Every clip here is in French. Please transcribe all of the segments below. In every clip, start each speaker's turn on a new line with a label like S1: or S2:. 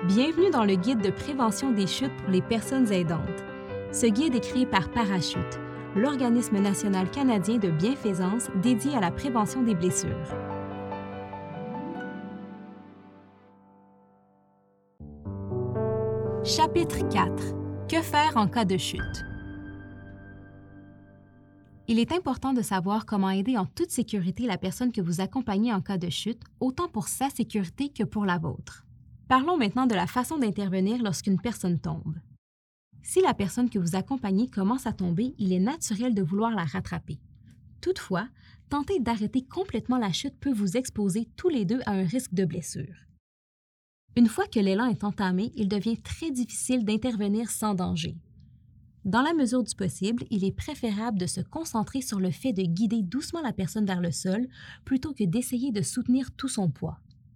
S1: Bienvenue dans le guide de prévention des chutes pour les personnes aidantes. Ce guide est créé par Parachute, l'organisme national canadien de bienfaisance dédié à la prévention des blessures. Chapitre 4. Que faire en cas de chute? Il est important de savoir comment aider en toute sécurité la personne que vous accompagnez en cas de chute, autant pour sa sécurité que pour la vôtre. Parlons maintenant de la façon d'intervenir lorsqu'une personne tombe. Si la personne que vous accompagnez commence à tomber, il est naturel de vouloir la rattraper. Toutefois, tenter d'arrêter complètement la chute peut vous exposer tous les deux à un risque de blessure. Une fois que l'élan est entamé, il devient très difficile d'intervenir sans danger. Dans la mesure du possible, il est préférable de se concentrer sur le fait de guider doucement la personne vers le sol plutôt que d'essayer de soutenir tout son poids.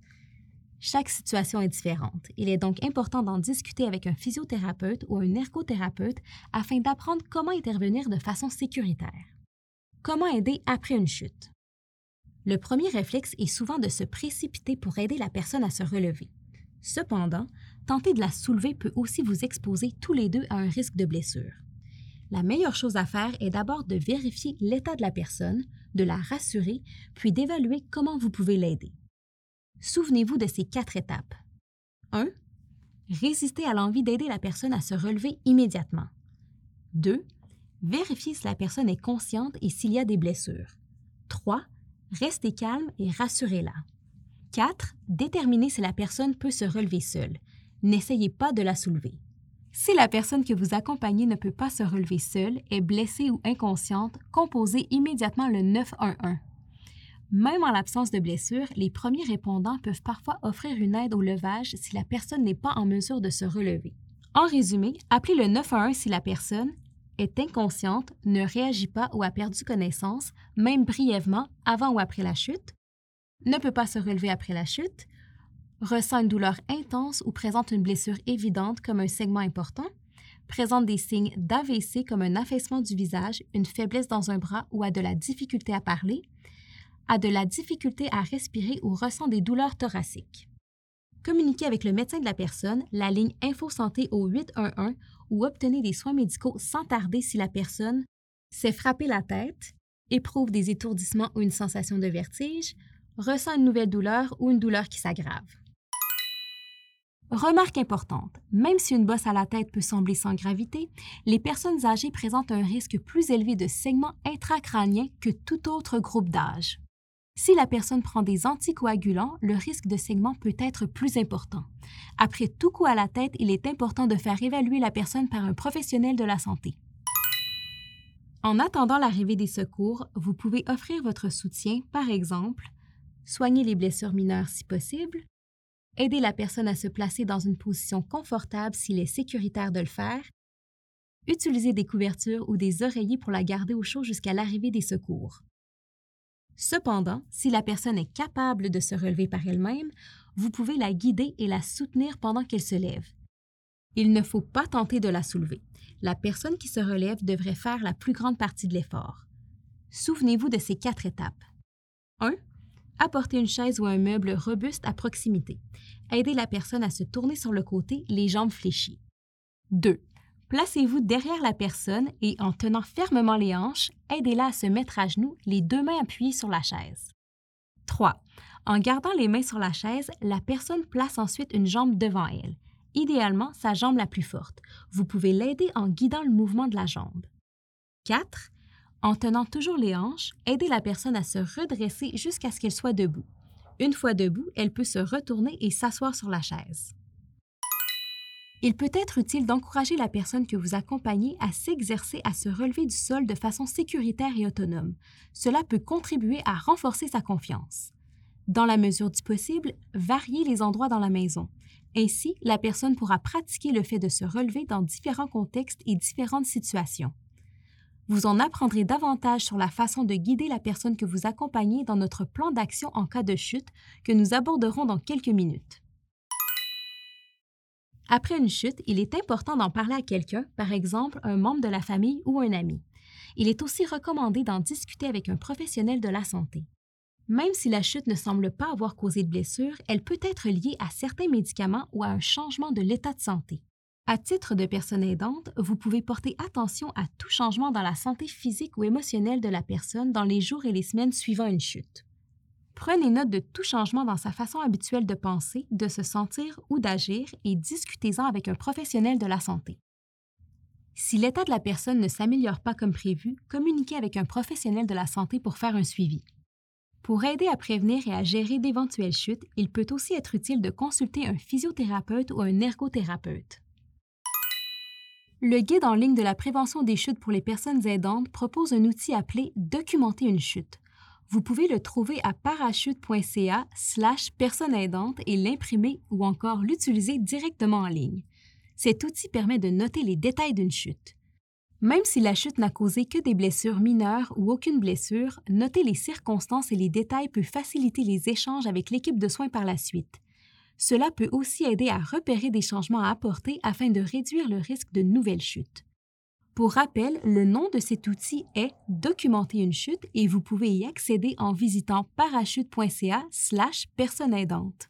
S1: Chaque situation est différente. Il est donc important d'en discuter avec un physiothérapeute ou un ergothérapeute afin d'apprendre comment intervenir de façon sécuritaire. Comment aider après une chute? Le premier réflexe est souvent de se précipiter pour aider la personne à se relever. Cependant, tenter de la soulever peut aussi vous exposer tous les deux à un risque de blessure. La meilleure chose à faire est d'abord de vérifier l'état de la personne, de la rassurer, puis d'évaluer comment vous pouvez l'aider. Souvenez-vous de ces 4 étapes. 1. Résister à l'envie d'aider la personne à se relever immédiatement. 2. Vérifier si la personne est consciente et s'il y a des blessures. 3. Restez calme et rassurez-la. 4. Déterminer si la personne peut se relever seule. N'essayez pas de la soulever. Si la personne que vous accompagnez ne peut pas se relever seule, est blessée ou inconsciente, composez immédiatement le 911. Même en l'absence de blessure, les premiers répondants peuvent parfois offrir une aide au levage si la personne n'est pas en mesure de se relever. En résumé, appelez le 911 si la personne est inconsciente, ne réagit pas ou a perdu connaissance, même brièvement, avant ou après la chute, ne peut pas se relever après la chute, ressent une douleur intense ou présente une blessure évidente comme un saignement important, présente des signes d'AVC comme un affaissement du visage, une faiblesse dans un bras ou a de la difficulté à parler, a de la difficulté à respirer ou ressent des douleurs thoraciques. Communiquez avec le médecin de la personne, la ligne InfoSanté au 811 ou obtenez des soins médicaux sans tarder si la personne s'est frappée la tête, éprouve des étourdissements ou une sensation de vertige, ressent une nouvelle douleur ou une douleur qui s'aggrave. Remarque importante, même si une bosse à la tête peut sembler sans gravité, les personnes âgées présentent un risque plus élevé de saignement intracrânien que tout autre groupe d'âge. Si la personne prend des anticoagulants, le risque de saignement peut être plus important. Après tout coup à la tête, il est important de faire évaluer la personne par un professionnel de la santé. En attendant l'arrivée des secours, vous pouvez offrir votre soutien, par exemple, soigner les blessures mineures si possible, aider la personne à se placer dans une position confortable s'il est sécuritaire de le faire, utiliser des couvertures ou des oreillers pour la garder au chaud jusqu'à l'arrivée des secours. Cependant, si la personne est capable de se relever par elle-même, vous pouvez la guider et la soutenir pendant qu'elle se lève. Il ne faut pas tenter de la soulever. La personne qui se relève devrait faire la plus grande partie de l'effort. Souvenez-vous de ces 4 étapes. 1. Apporter une chaise ou un meuble robuste à proximité. Aidez la personne à se tourner sur le côté, les jambes fléchies. 2. Placez-vous derrière la personne et, en tenant fermement les hanches, aidez-la à se mettre à genoux, les 2 mains appuyées sur la chaise. 3. En gardant les mains sur la chaise, la personne place ensuite une jambe devant elle, idéalement sa jambe la plus forte. Vous pouvez l'aider en guidant le mouvement de la jambe. 4. En tenant toujours les hanches, aidez la personne à se redresser jusqu'à ce qu'elle soit debout. Une fois debout, elle peut se retourner et s'asseoir sur la chaise. Il peut être utile d'encourager la personne que vous accompagnez à s'exercer à se relever du sol de façon sécuritaire et autonome. Cela peut contribuer à renforcer sa confiance. Dans la mesure du possible, variez les endroits dans la maison. Ainsi, la personne pourra pratiquer le fait de se relever dans différents contextes et différentes situations. Vous en apprendrez davantage sur la façon de guider la personne que vous accompagnez dans notre plan d'action en cas de chute que nous aborderons dans quelques minutes. Après une chute, il est important d'en parler à quelqu'un, par exemple un membre de la famille ou un ami. Il est aussi recommandé d'en discuter avec un professionnel de la santé. Même si la chute ne semble pas avoir causé de blessure, elle peut être liée à certains médicaments ou à un changement de l'état de santé. À titre de personne aidante, vous pouvez porter attention à tout changement dans la santé physique ou émotionnelle de la personne dans les jours et les semaines suivant une chute. Prenez note de tout changement dans sa façon habituelle de penser, de se sentir ou d'agir et discutez-en avec un professionnel de la santé. Si l'état de la personne ne s'améliore pas comme prévu, communiquez avec un professionnel de la santé pour faire un suivi. Pour aider à prévenir et à gérer d'éventuelles chutes, il peut aussi être utile de consulter un physiothérapeute ou un ergothérapeute. Le guide en ligne de la prévention des chutes pour les personnes aidantes propose un outil appelé Documenter une chute. Vous pouvez le trouver à parachute.ca/personne aidante et l'imprimer ou encore l'utiliser directement en ligne. Cet outil permet de noter les détails d'une chute. Même si la chute n'a causé que des blessures mineures ou aucune blessure, noter les circonstances et les détails peut faciliter les échanges avec l'équipe de soins par la suite. Cela peut aussi aider à repérer des changements à apporter afin de réduire le risque de nouvelles chutes. Pour rappel, le nom de cet outil est Documenter une chute et vous pouvez y accéder en visitant parachute.ca/personne aidante.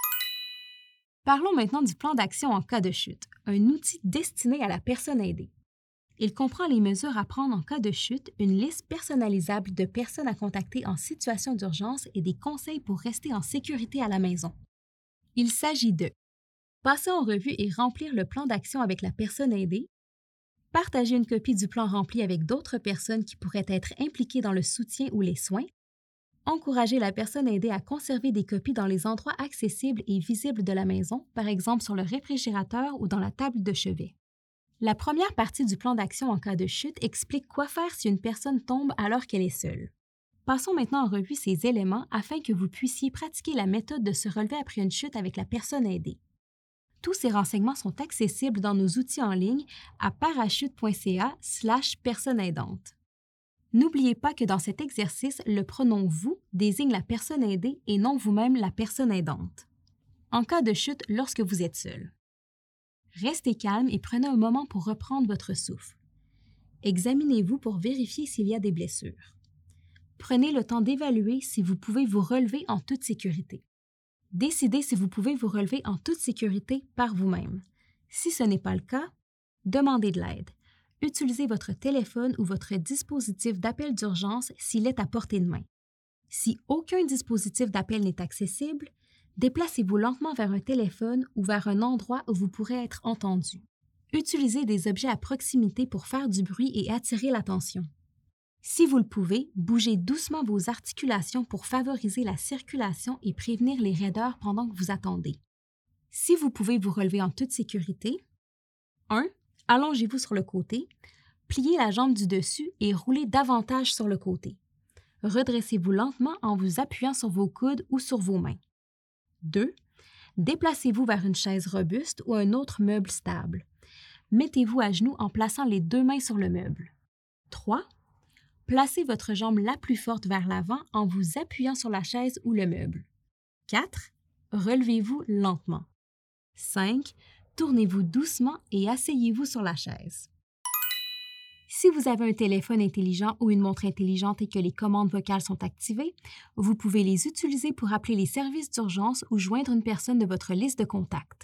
S1: Parlons maintenant du plan d'action en cas de chute, un outil destiné à la personne aidée. Il comprend les mesures à prendre en cas de chute, une liste personnalisable de personnes à contacter en situation d'urgence et des conseils pour rester en sécurité à la maison. Il s'agit de passer en revue et remplir le plan d'action avec la personne aidée, partager une copie du plan rempli avec d'autres personnes qui pourraient être impliquées dans le soutien ou les soins, encourager la personne aidée à conserver des copies dans les endroits accessibles et visibles de la maison, par exemple sur le réfrigérateur ou dans la table de chevet. La première partie du plan d'action en cas de chute explique quoi faire si une personne tombe alors qu'elle est seule. Passons maintenant en revue ces éléments afin que vous puissiez pratiquer la méthode de se relever après une chute avec la personne aidée. Tous ces renseignements sont accessibles dans nos outils en ligne à parachute.ca/personne aidante. N'oubliez pas que dans cet exercice, le pronom « vous » désigne la personne aidée et non vous-même la personne aidante. En cas de chute lorsque vous êtes seul. Restez calme et prenez un moment pour reprendre votre souffle. Examinez-vous pour vérifier s'il y a des blessures. Prenez le temps d'évaluer si vous pouvez vous relever en toute sécurité. Décidez si vous pouvez vous relever en toute sécurité par vous-même. Si ce n'est pas le cas, demandez de l'aide. Utilisez votre téléphone ou votre dispositif d'appel d'urgence s'il est à portée de main. Si aucun dispositif d'appel n'est accessible, déplacez-vous lentement vers un téléphone ou vers un endroit où vous pourrez être entendu. Utilisez des objets à proximité pour faire du bruit et attirer l'attention. Si vous le pouvez, bougez doucement vos articulations pour favoriser la circulation et prévenir les raideurs pendant que vous attendez. Si vous pouvez vous relever en toute sécurité, 1. Allongez-vous sur le côté, pliez la jambe du dessus et roulez davantage sur le côté. Redressez-vous lentement en vous appuyant sur vos coudes ou sur vos mains. 2. Déplacez-vous vers une chaise robuste ou un autre meuble stable. Mettez-vous à genoux en plaçant les 2 mains sur le meuble. 3. Placez votre jambe la plus forte vers l'avant en vous appuyant sur la chaise ou le meuble. 4. Relevez-vous lentement. 5. Tournez-vous doucement et asseyez-vous sur la chaise. Si vous avez un téléphone intelligent ou une montre intelligente et que les commandes vocales sont activées, vous pouvez les utiliser pour appeler les services d'urgence ou joindre une personne de votre liste de contacts.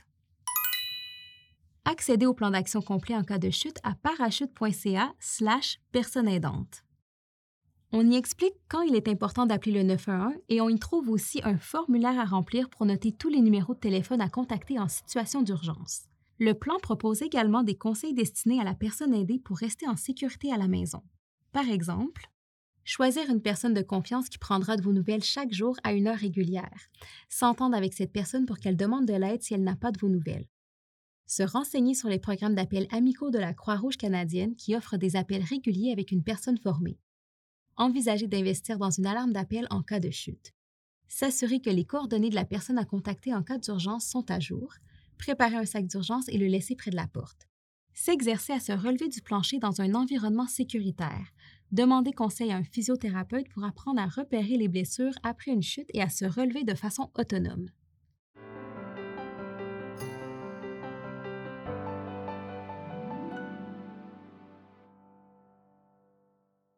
S1: Accédez au plan d'action complet en cas de chute à parachute.ca/personne aidante. On y explique quand il est important d'appeler le 911 et on y trouve aussi un formulaire à remplir pour noter tous les numéros de téléphone à contacter en situation d'urgence. Le plan propose également des conseils destinés à la personne aidée pour rester en sécurité à la maison. Par exemple, choisir une personne de confiance qui prendra de vos nouvelles chaque jour à une heure régulière. S'entendre avec cette personne pour qu'elle demande de l'aide si elle n'a pas de vos nouvelles. Se renseigner sur les programmes d'appels amicaux de la Croix-Rouge canadienne qui offrent des appels réguliers avec une personne formée. Envisager d'investir dans une alarme d'appel en cas de chute. S'assurer que les coordonnées de la personne à contacter en cas d'urgence sont à jour. Préparer un sac d'urgence et le laisser près de la porte. S'exercer à se relever du plancher dans un environnement sécuritaire. Demander conseil à un physiothérapeute pour apprendre à repérer les blessures après une chute et à se relever de façon autonome.